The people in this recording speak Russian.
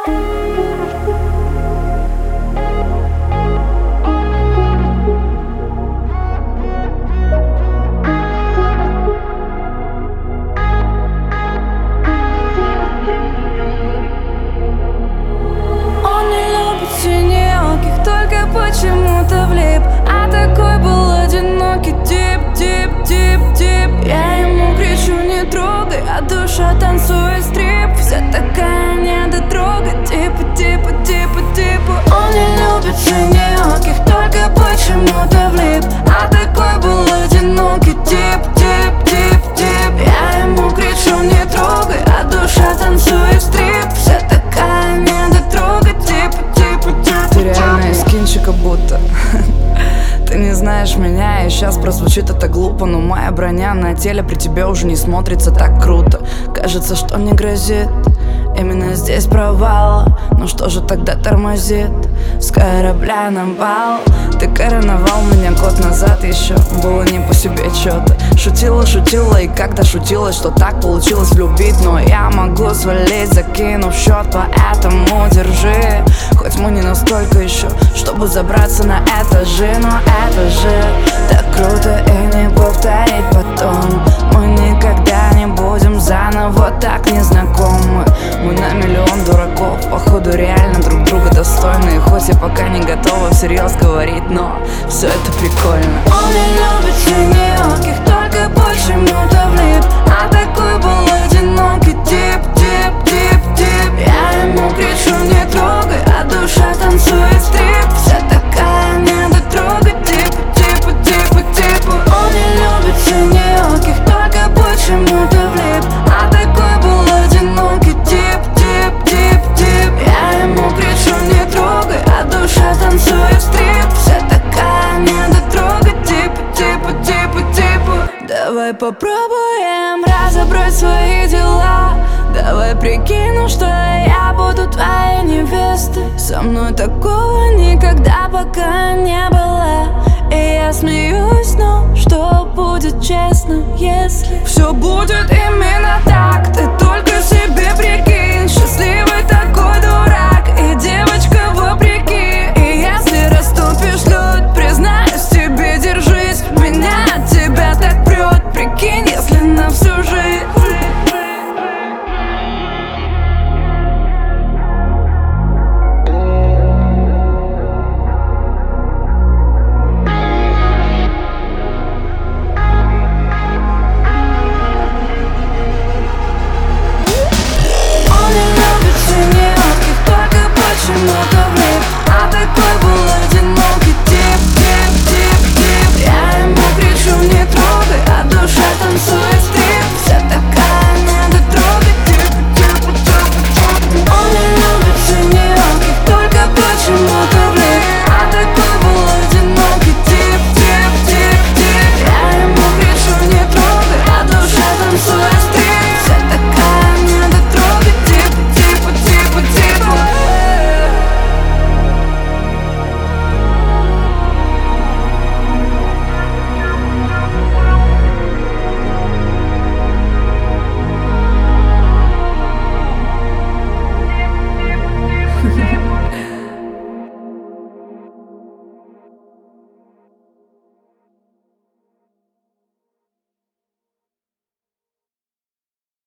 Почему-то влип, а такой был одинокий тип, тип, тип, тип. Я ему кричу: не трогай, а душа танцует стрип. Вся такая недотрога, типа, типа, типа, типа. Он не любит синеоких, только почему-то влип, а такой был одинокий тип, тип, тип, тип. Я ему кричу: не трогай, а душа танцует стрип. Вся такая недотрога, типа, типа, типа. Ты реально из кинчика будто. Ты не знаешь меня, и сейчас прозвучит это глупо, но моя броня на теле при тебе уже не смотрится так круто. Кажется, что не грозит именно здесь провал. Ну что же тогда тормозит с корабля на бал? Ты короновал меня год назад еще, было не по себе что-то. Шутила, шутила и когда шутилась, что так получилось влюбить. Но я могу свалить, закинув счет, поэтому держи. Хоть мы не настолько еще, чтобы забраться на этажи, но это же так круто и не повторить потом. Мы никогда не будем заново так незнакомы. Мы на миллион дураков, походу реально друг друга достойны. Хоть я пока не готова всерьез говорить, но все это прикольно. Он не любит синеоких, только почему-то влип, а такой был одинокий тип, тип, тип, тип. Я ему кричу: не трогай, а душа танцует стрип. Вся такая недотрога, типа, типа, типа, типа. Он не любит синеоких, только почему-то влип, а такой был одинокий тип, тип, тип, тип. Я ему кричу: не трогай, а душа танцует стрип. Вся такая недотрога, типа, типа, типа, типа. Давай попробуем разобрать свои дела. Давай прикину, что я буду твоей невестой. Со мной такого никогда пока не было. И я смеюсь, но что будет честно, если все будет именно так? Ты только себе